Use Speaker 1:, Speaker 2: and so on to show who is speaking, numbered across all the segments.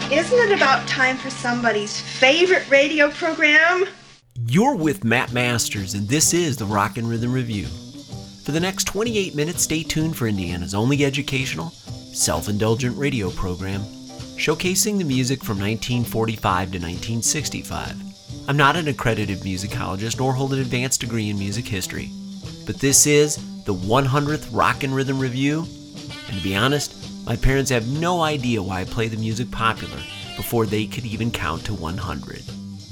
Speaker 1: Isn't it about time for somebody's favorite radio program?
Speaker 2: You're with Matt Masters, and this is the Rock and Rhythm Review. For the next 28 minutes, stay tuned for Indiana's only educational, self-indulgent radio program, showcasing the music from 1945 to 1965. I'm not an accredited musicologist nor hold an advanced degree in music history, but this is the 100th Rock and Rhythm Review, and to be honest, my parents have no idea why I play the music popular before they could even count to 100.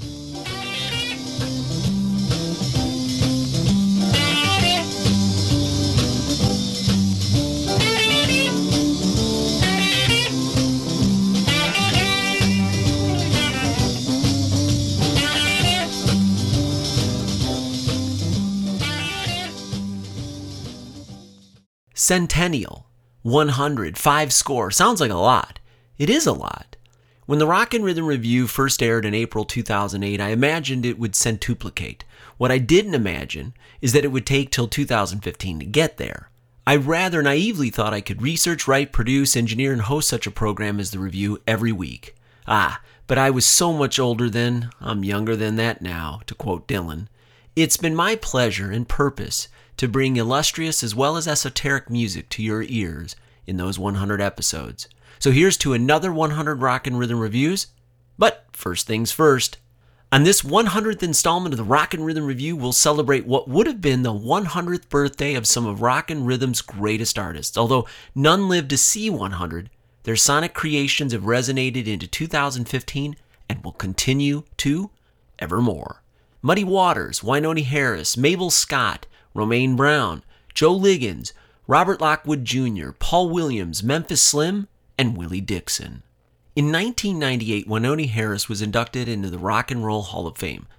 Speaker 2: Centennial, 100, 5 score. Sounds like a lot. It is a lot. When the Rock and Rhythm Review first aired in April 2008, I imagined it would centuplicate. What I didn't imagine is that it would take till 2015 to get there. I rather naively thought I could research, write, produce, engineer, and host such a program as the Review every week. But I was so much older then. I'm younger than that now, to quote Dylan. It's been my pleasure and purpose to bring illustrious as well as esoteric music to your ears in those 100 episodes. So here's to another 100 Rock and Rhythm Reviews. But first things first. On this 100th installment of the Rock and Rhythm Review, we'll celebrate what would have been the 100th birthday of some of rock and rhythm's greatest artists. Although none lived to see 100, their sonic creations have resonated into 2015 and will continue to evermore. Muddy Waters, Wynonie Harris, Mabel Scott, Romaine Brown, Joe Liggins, Robert Lockwood Jr., Paul Williams, Memphis Slim, and Willie Dixon. In 1998, Wynonie Harris was inducted into the Rock and Roll Hall of Fame.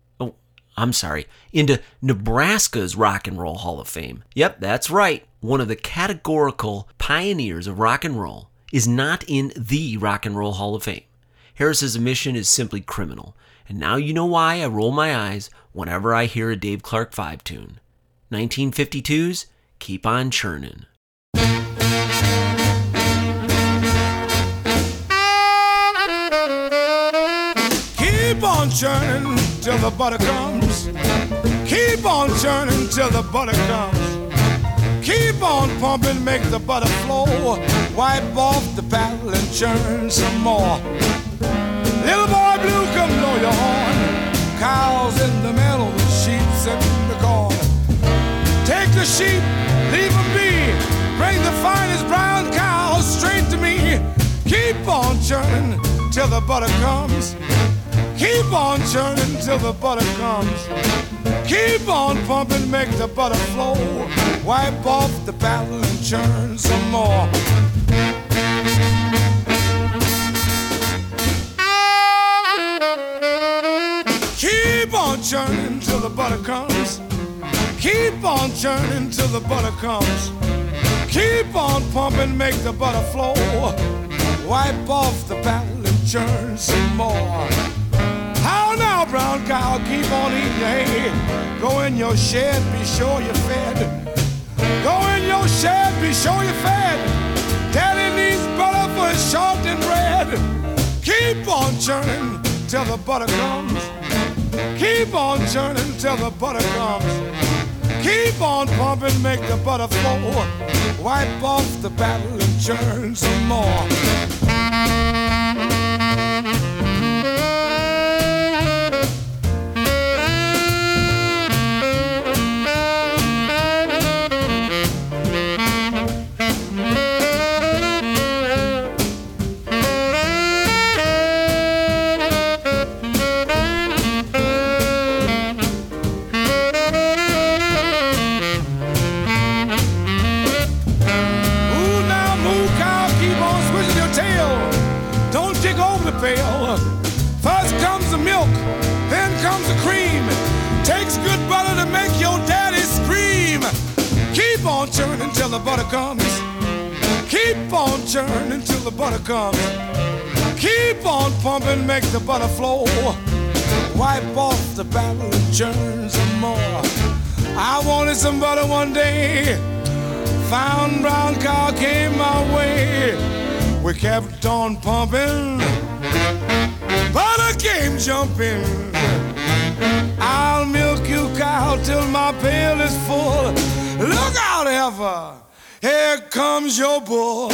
Speaker 2: Into Nebraska's Rock and Roll Hall of Fame. Yep, that's right. One of the categorical pioneers of rock and roll is not in the Rock and Roll Hall of Fame. Harris's omission is simply criminal. And now you know why I roll my eyes whenever I hear a Dave Clark 5 tune. 1952's Keep On Churnin'.
Speaker 3: Keep on churning till the butter comes. Keep on churning till the butter comes. Keep on pumping, make the butter flow. Wipe off the paddle and churn some more. Little boy blue, come blow your horn. Cows in the meadow, sheep's in the corn. Take the sheep, leave them be. Bring the finest brown cows straight to me. Keep on churning till the butter comes. Keep on churning till the butter comes. Keep on pumping, make the butter flow. Wipe off the paddle and churn some more. Keep on churning till the butter comes. Keep on churning till the butter comes. Keep on pumping, make the butter flow. Wipe off the paddle and churn some more. How now, brown cow, keep on eating your hay. Go in your shed, be sure you're fed. Go in your shed, be sure you're fed. Daddy needs butter for his short and bread. Keep on churning till the butter comes. Keep on churning till the butter comes. Keep on pumping, make the butter flow. Wipe off the paddle and churn some more. First comes the milk, then comes the cream. Takes good butter to make your daddy scream. Keep on churning till the butter comes. Keep on churning till the butter comes. Keep on pumping, make the butter flow. Wipe off the paddle and churn some more. I wanted some butter one day. Found brown cow came my way. We kept on pumping, and jump in. I'll milk you, cow, till my pail is full. Look out, heifer, here comes your bull.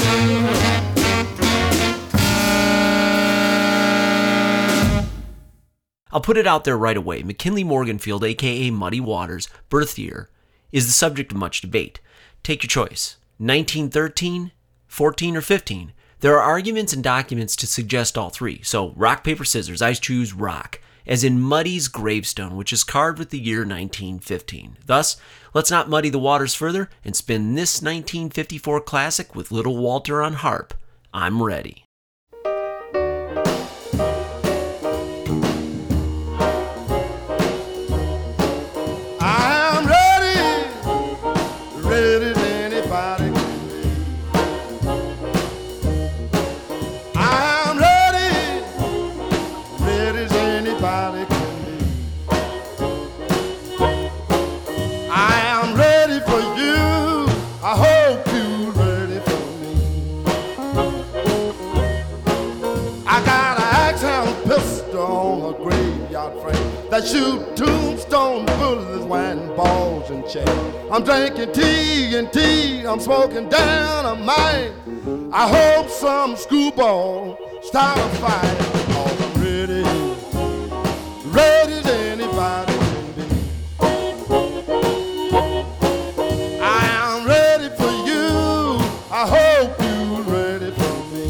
Speaker 2: I'll put it out there right away. McKinley Morganfield, aka Muddy Waters' birth year is the subject of much debate. Take your choice. 1913, 14, or 15. There are arguments and documents to suggest all three. So rock, paper, scissors. I choose rock, as in Muddy's gravestone, which is carved with the year 1915. Thus, let's not muddy the waters further and spin this 1954 classic with Little Walter on harp. I'm ready.
Speaker 4: That shoot tombstone bullets, wine balls and chain. I'm drinking tea and tea, I'm smoking dynamite. I hope some screwball start a fight. Cause I'm ready, ready as anybody can be. I am ready for you, I hope you're ready for me.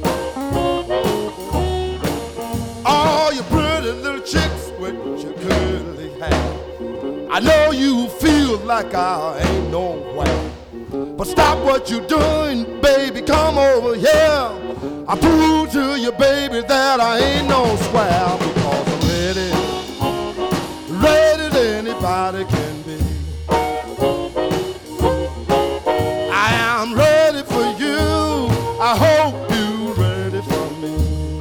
Speaker 4: All you pretty little chicks with your curly hair, I know you feel like I ain't nowhere, but stop what you're doing, baby, come over here. I prove to you, baby, that I ain't no square, because I'm ready, ready as anybody can be. I am ready for you, I hope you're ready for me.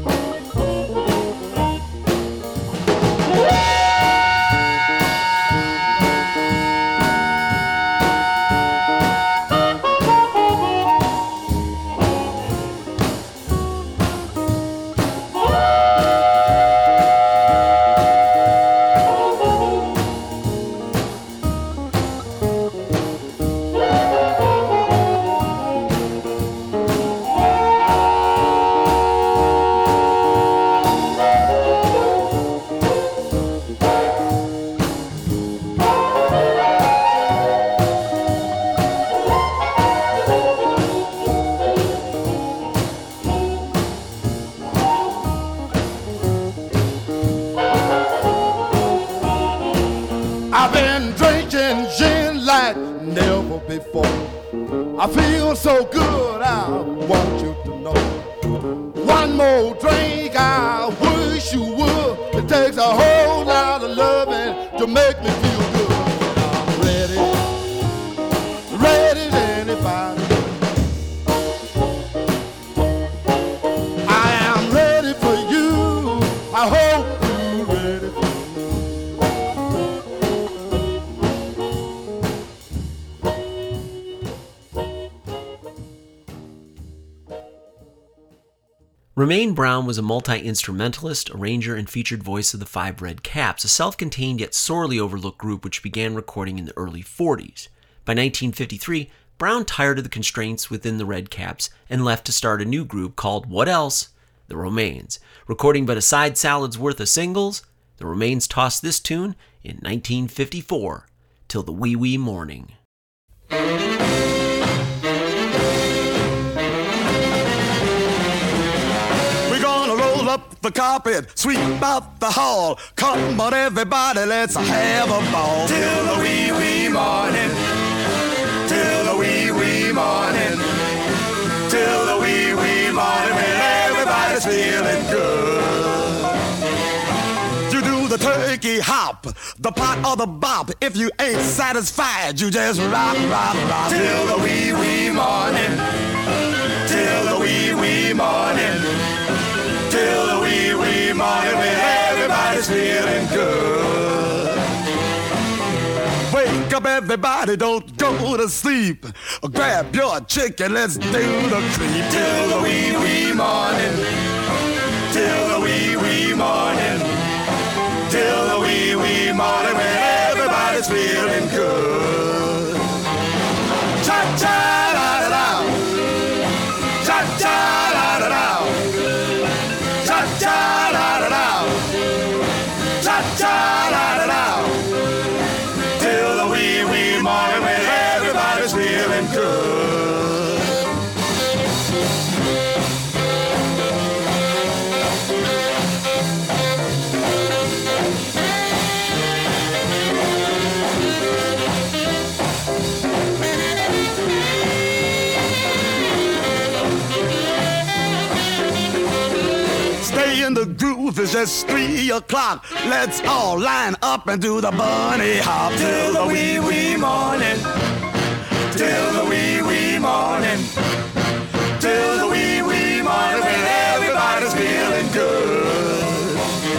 Speaker 4: I've been drinking gin like never before. I feel so good, I want you to know. One more drink, I wish you would. It takes a whole lot of loving to make me feel good. I'm ready, ready as anybody. I am ready for you, I hope you're ready for me.
Speaker 2: Romaine Brown was a multi-instrumentalist, arranger, and featured voice of the Five Red Caps, a self-contained yet sorely overlooked group which began recording in the early 40s. By 1953, Brown tired of the constraints within the Red Caps and left to start a new group called What Else? The Romaines. Recording but a side salad's worth of singles, the Romaines tossed this tune in 1954, Till the Wee Wee Morning.
Speaker 5: Up the carpet, sweep out the hall. Come on, everybody, let's have a ball. Till the wee wee morning, till the wee wee morning, till the wee wee morning, when everybody's feeling good. You do the turkey hop, the pot or the bop. If you ain't satisfied, you just rock, rock, rock. Till the wee wee morning, till the wee wee morning, till the wee wee morning, when everybody's feeling good. Wake up, everybody, don't go to sleep. Grab your chicken, let's do the creep. Till the wee wee morning, till the wee wee morning, playing the groove is just 3 o'clock. Let's all line up and do the bunny hop till the wee wee morning. Till the wee wee morning. Till the wee wee morning when everybody's feeling good.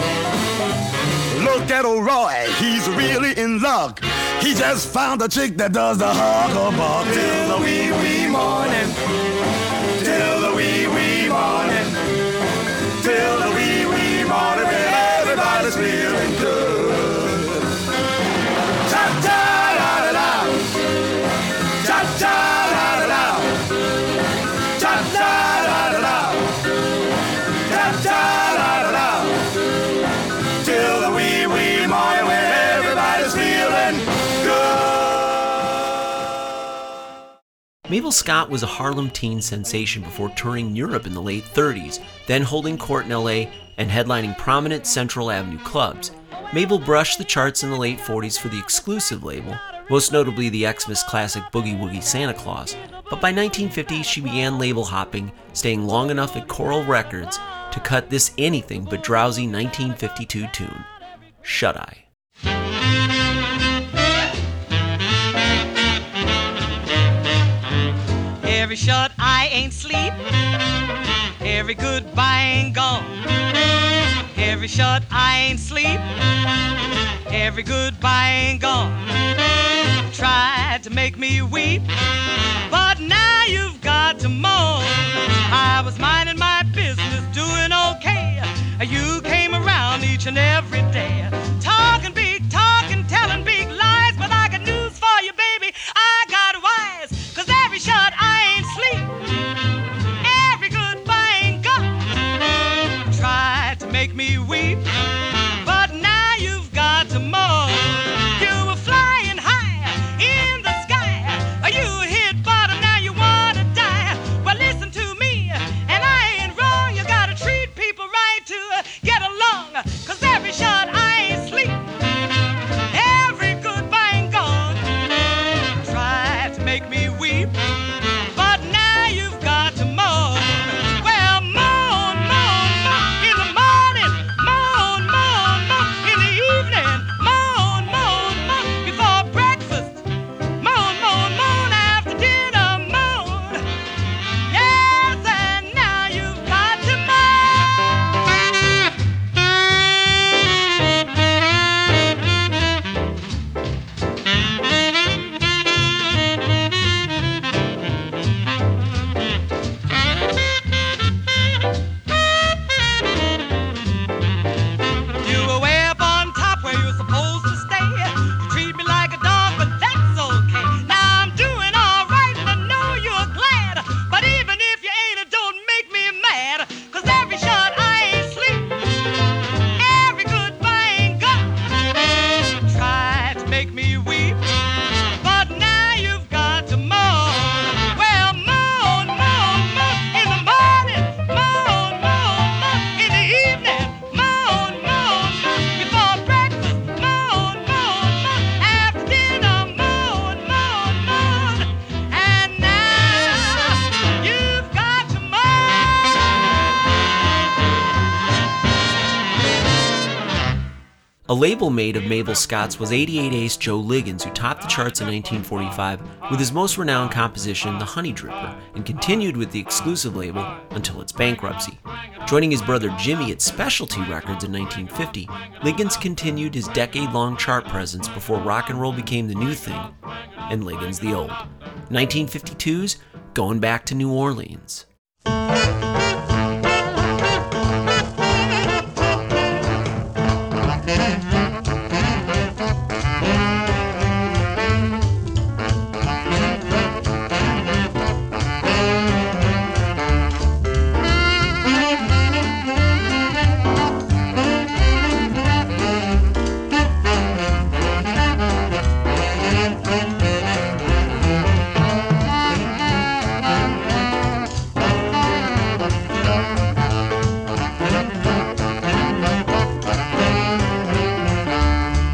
Speaker 5: Look at old Roy, he's really in luck. He just found a chick that does the hug-a-buck. Till the wee wee morning. Till the wee wee morning. Till the wee wee morning when everybody's feeling good. Cha-cha-da-da-da. Cha-cha-da-da-da. Cha-cha-da-da-da. Cha-cha-da-da-da. Till the wee wee morning when everybody's feeling good.
Speaker 2: Mabel Scott was a Harlem teen sensation before touring Europe in the late 30s, then holding court in LA and headlining prominent Central Avenue clubs. Mabel brushed the charts in the late 40s for the exclusive label, most notably the Xmas classic Boogie Woogie Santa Claus, but by 1950 she began label hopping, staying long enough at Coral Records to cut this anything but drowsy 1952 tune, Shut-Eye.
Speaker 6: Every shut-eye ain't sleep, every goodbye ain't gone. Every shut-eye ain't sleep, every goodbye ain't gone. Tried to make me weep, but now you've got to moan. I was minding my business, doing okay. You came around each and every day, talking big, talking, telling big lies. But I got news for you, baby, I got wise. 'Cause every shut-eye ain't sleep, every goodbye ain't gone. Tried to make me weep, but now you've got to moan. You were flying high in the sky, you hit bottom, now you wanna die. Well, listen to me, and I ain't wrong. You gotta treat people right to get along. 'Cause every shut-eye ain't sleep, every goodbye ain't gone. Tried to make me weep, but now you've got to moan. Well, moan, moan, moan in the morning, moan, moan, moan in the evening, moan, moan, moan before breakfast, moan, moan, moan after dinner, moan. Yes, and now you've got to moan. You were way up on top where you're supposed to stay. You treat me like a dog, but that's okay. Now I'm doing all right, and I know you're glad. But even if you ain't, it don't make me mad. 'Cause every shut-eye ain't sleep, every goodbye ain't gone. Tried to make me weep, but now you've got to moan. Well, moan, moan, moan in the morning, moan, moan, moan in the evening, moan, moan, moan before breakfast, moan, moan, moan after dinner, moan, moan, moan. And now you've got to moan.
Speaker 2: A label mate of Mabel Scott's was 88 ace Joe Liggins, who topped the charts in 1945 with his most renowned composition, The Honey Dripper, and continued with the exclusive label until its bankruptcy. Joining his brother Jimmy at Specialty Records in 1950, Liggins continued his decade-long chart presence before rock and roll became the new thing, and Liggins the old. 1952's Going Back to New Orleans.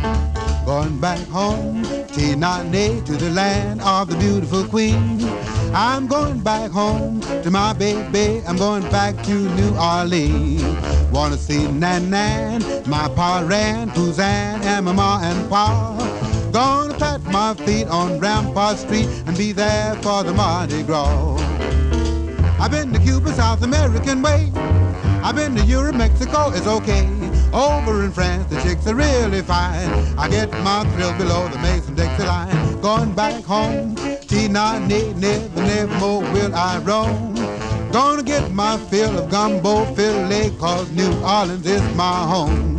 Speaker 7: Going back home, T-Nane, to the land of the beautiful queen. I'm going back home to my baby. I'm going back to New Orleans. Wanna see Nan Nan, my pa Ran, Suzanne, and my ma and pa. Gonna plant my feet on Rampart Street and be there for the Mardi Gras. I've been to Cuba, South American way. I've been to Europe, Mexico, it's okay. Over in France, the chicks are really fine. I get my thrill below the Mason-Dixie line. Going back home, never more will I roam. Gonna get my fill of gumbo filet, cause New Orleans is my home.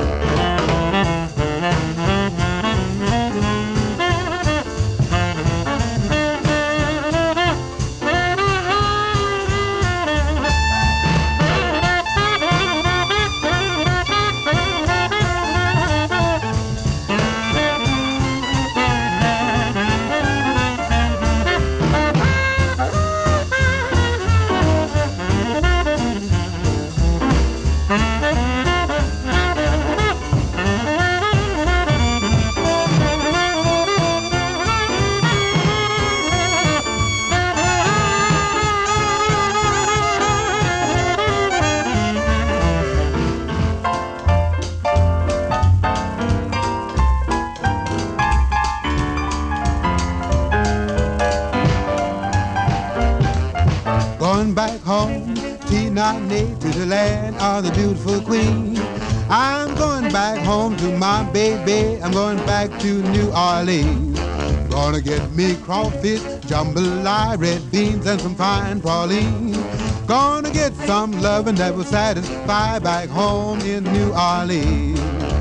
Speaker 7: Back home, T-9-8 to the land of the beautiful queen. I'm going back home to my baby. I'm going back to New Orleans. Gonna get me crawfish, jambalaya, red beans, and some fine praline. Gonna get some loving that will satisfy back home in New Orleans.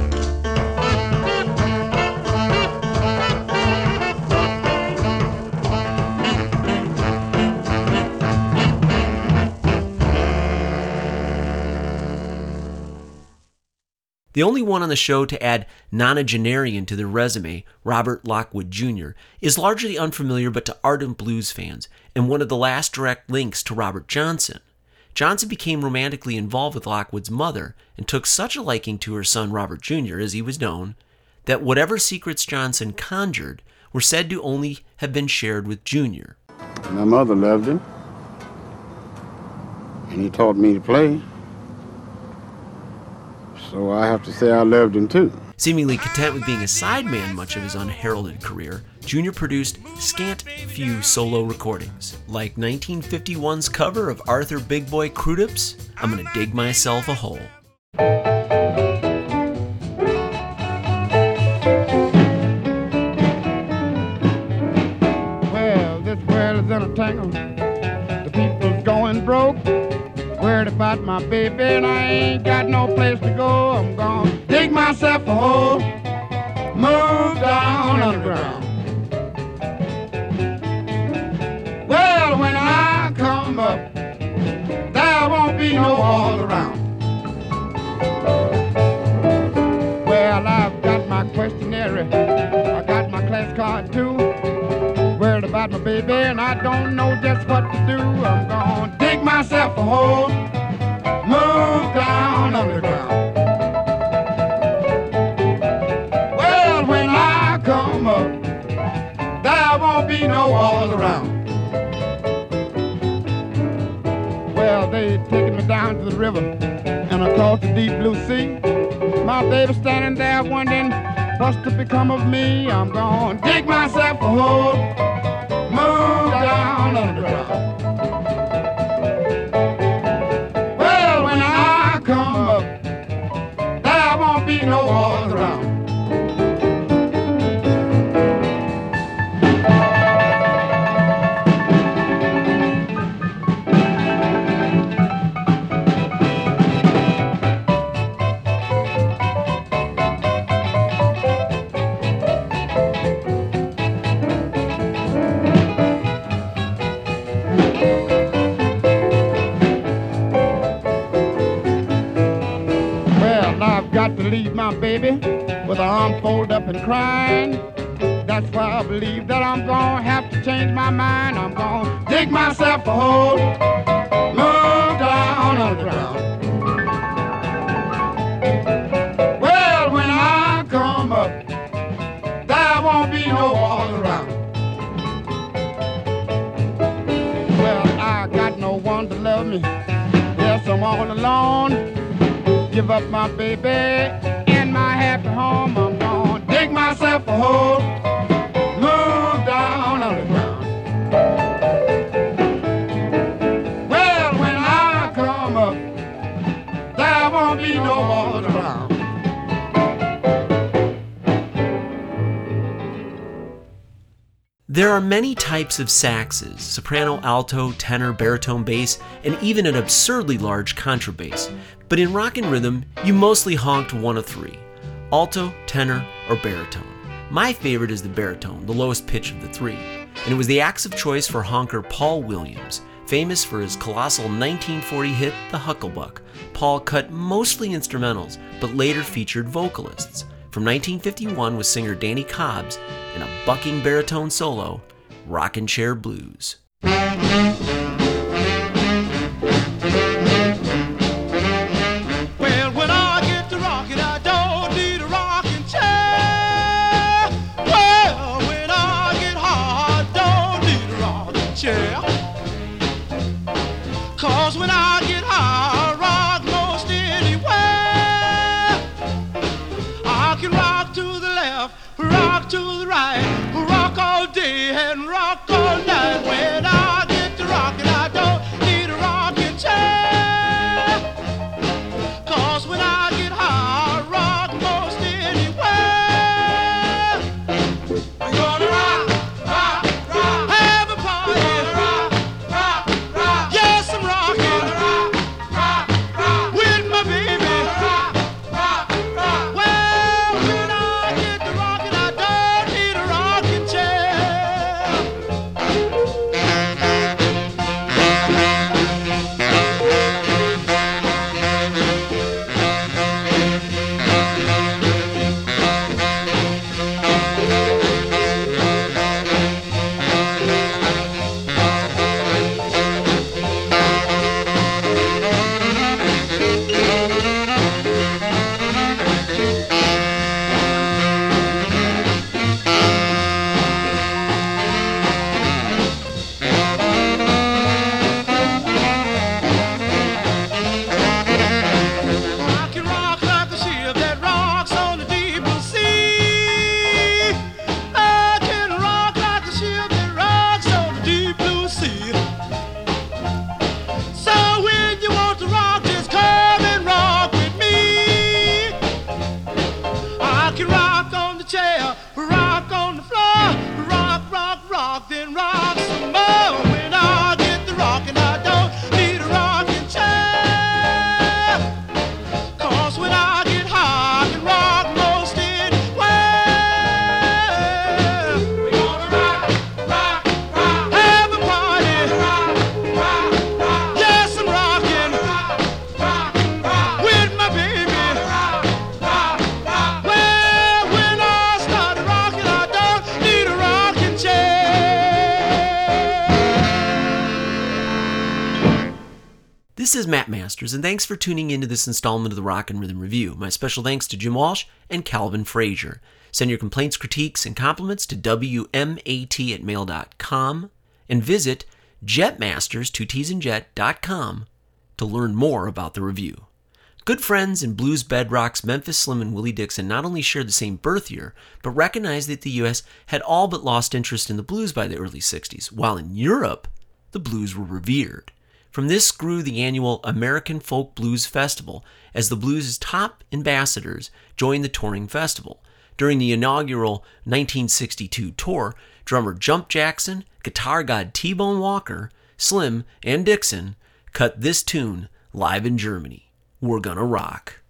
Speaker 2: The only one on the show to add nonagenarian to their resume, Robert Lockwood Jr., is largely unfamiliar but to ardent blues fans, and one of the last direct links to Robert Johnson. Johnson became romantically involved with Lockwood's mother and took such a liking to her son Robert Jr., as he was known, that whatever secrets Johnson conjured were said to only have been shared with Jr.
Speaker 8: My mother loved him, and he taught me to play. So I have to say I loved him too.
Speaker 2: Seemingly content with being a sideman much of his unheralded career, Jr. produced scant few solo recordings, like 1951's cover of Arthur Big Boy Crudup's I'm Gonna Dig Myself a Hole.
Speaker 9: Well, this world is in a tangle. The people's going broke. Worried about my baby and I ain't got no place to go. I'm gonna dig myself a hole, move down underground. Well, when I come up, there won't be no walls around. Well, I've got my questionnaire, I got my class card too. Worried about my baby and I don't know just what to do. I'm gonna dig myself a hole, move down underground. Well, when I come up, there won't be no walls around. Well, they taking me down to the river and across the deep blue sea. My baby standing there wondering what's to become of me. I'm gonna dig myself a hole, move down underground. Well, when I come up, there won't be no walls around. To leave my baby with her arm folded up and crying. That's why I believe that I'm gonna have to change my mind. I'm gonna dig myself a hole, move down underground. Well, when I come up, there won't be no walls around. give up my baby and my happy home. I'm gonna dig myself a hole, move down on the ground. Well, when I come up, there won't be no more around.
Speaker 2: There are many types of saxes: soprano, alto, tenor, baritone, bass, and even an absurdly large contrabass. But in rock and rhythm, you mostly honked one of three: alto, tenor, or baritone. My favorite is the baritone, the lowest pitch of the three, and it was the axe of choice for honker Paul Williams, famous for his colossal 1940 hit, The Hucklebuck. Paul cut mostly instrumentals, but later featured vocalists. From 1951 was singer Danny Cobbs in a bucking baritone solo, Rockin' Chair Blues.
Speaker 5: Well, when I get to rockin', I don't need a rocking chair. Well, when I get high, I don't need a rocking chair. 'Cause when I get high, I rock most anywhere. I can rock to the left, rock to the right, rock all day and rock all night. When I get to rockin', I don't need a rocking chair. 'Cause when I get high, I rock most anywhere. We're gonna rock, rock, rock, have a party, rock, rock, rock. Yes, I'm rockin', rock, rock, rock, with my baby, rock, rock, rock. Well, when I get to rockin', I don't need a rocking chair. I can rock like a ship that rocks on the deep blue sea. I can rock like a ship that rocks on the deep blue sea. So when you want to rock, just come and rock with me. I can rock on the chair, rock on the floor, rock, rock, rock, then rock some more. When I get to rockin', I don't need a rocking chair. 'Cause when I get high, I can rock most anywhere. We're gonna rock, rock, rock, have a party, rock, rock, rock. Yes, I'm rockin', rock, rock, rock, with my baby, rock, rock, rock. Well, when I start rockin', I don't need a rocking chair.
Speaker 2: This is Matt Masters, and thanks for tuning into this installment of the Rock and Rhythm Review. My special thanks to Jim Walsh and Calvin Frazier. Send your complaints, critiques, and compliments to wmat@mail.com and visit jetmasters2tsandjet.com to learn more about the review. Good friends and blues bedrocks Memphis Slim and Willie Dixon not only shared the same birth year, but recognized that the U.S. had all but lost interest in the blues by the early 60s, while in Europe, the blues were revered. From this grew the annual American Folk Blues Festival, as the blues' top ambassadors joined the touring festival. During the inaugural 1962 tour, drummer Jump Jackson, guitar god T-Bone Walker, Slim, and Dixon cut this tune live in Germany, We're Gonna Rock.